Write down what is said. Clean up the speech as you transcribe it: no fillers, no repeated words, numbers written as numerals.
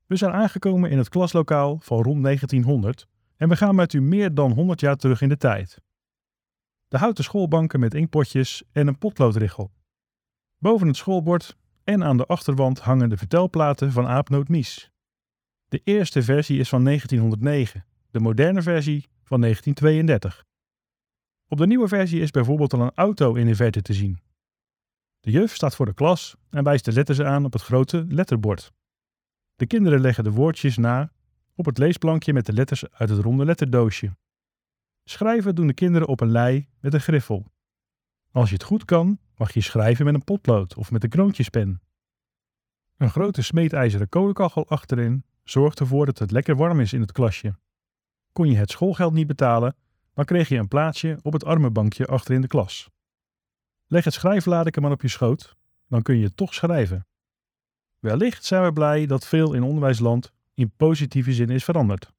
We zijn aangekomen in het klaslokaal van rond 1900 en we gaan met u meer dan 100 jaar terug in de tijd. De houten schoolbanken met inkpotjes en een potloodrichel. Boven het schoolbord en aan de achterwand hangen de vertelplaten van Aapnoot Mies. De eerste versie is van 1909, de moderne versie van 1932. Op de nieuwe versie is bijvoorbeeld al een auto in de verte te zien. De juf staat voor de klas en wijst de letters aan op het grote letterbord. De kinderen leggen de woordjes na op het leesplankje met de letters uit het ronde letterdoosje. Schrijven doen de kinderen op een lei met een griffel. Als je het goed kan, mag je schrijven met een potlood of met een kroontjespen. Een grote smeedijzeren kolenkachel achterin zorgt ervoor dat het lekker warm is in het klasje. Kon je het schoolgeld niet betalen, dan kreeg je een plaatsje op het armenbankje achter in de klas. Leg het schrijfladeke maar op je schoot, dan kun je toch schrijven. Wellicht zijn we blij dat veel in onderwijsland in positieve zin is veranderd.